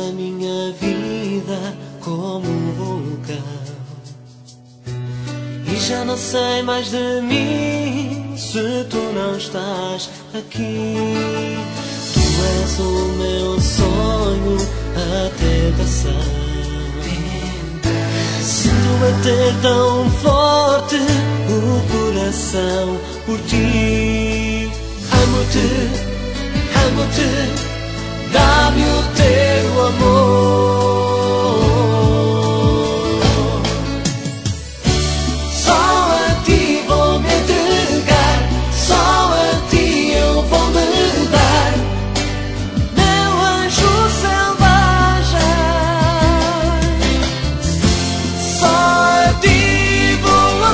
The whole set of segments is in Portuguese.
na minha vida como um vulcão. E já não sei mais de mim se tu não estás aqui. Tu és o meu sonho, a tentação. Sinto bater tão forte o coração por ti. Amo-te, amo-te, dá-me o teu amor. Só a ti vou me entregar, só a ti eu vou me dar, meu anjo selvagem. Só a ti vou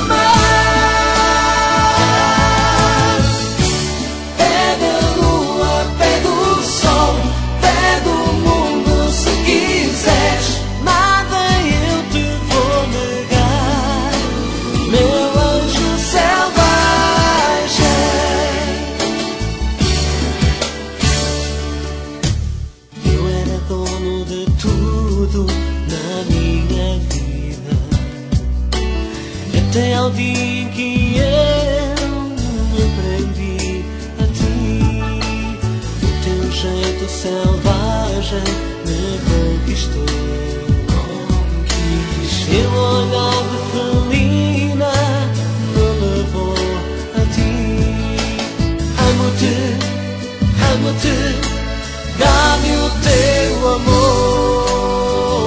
amar. Pede a lua, pede o sol, pede o mundo se quiseres, nada eu te vou negar, meu anjo selvagem. Eu era dono de tudo na minha vida, até ao dia em que eu me prendi a ti. O teu jeito selvagem me conquistou. Teu olhar de felina me levou a ti. Amo-te, amo-te, dá-me o teu amor.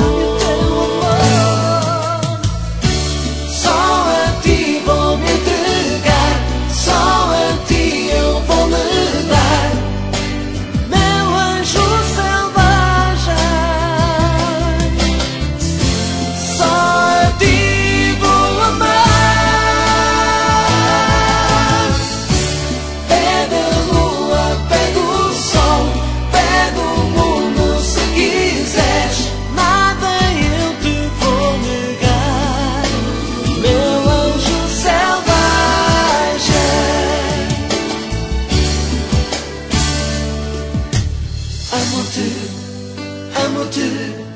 Só a ti vou me entregar, só a ti eu vou me dar, meu anjo selvagem. Só a ti vou amar. Pede a lua, pede o sol, pede o mundo se quiseres, nada eu te vou negar, meu anjo selvagem. Amo-te, amo-te,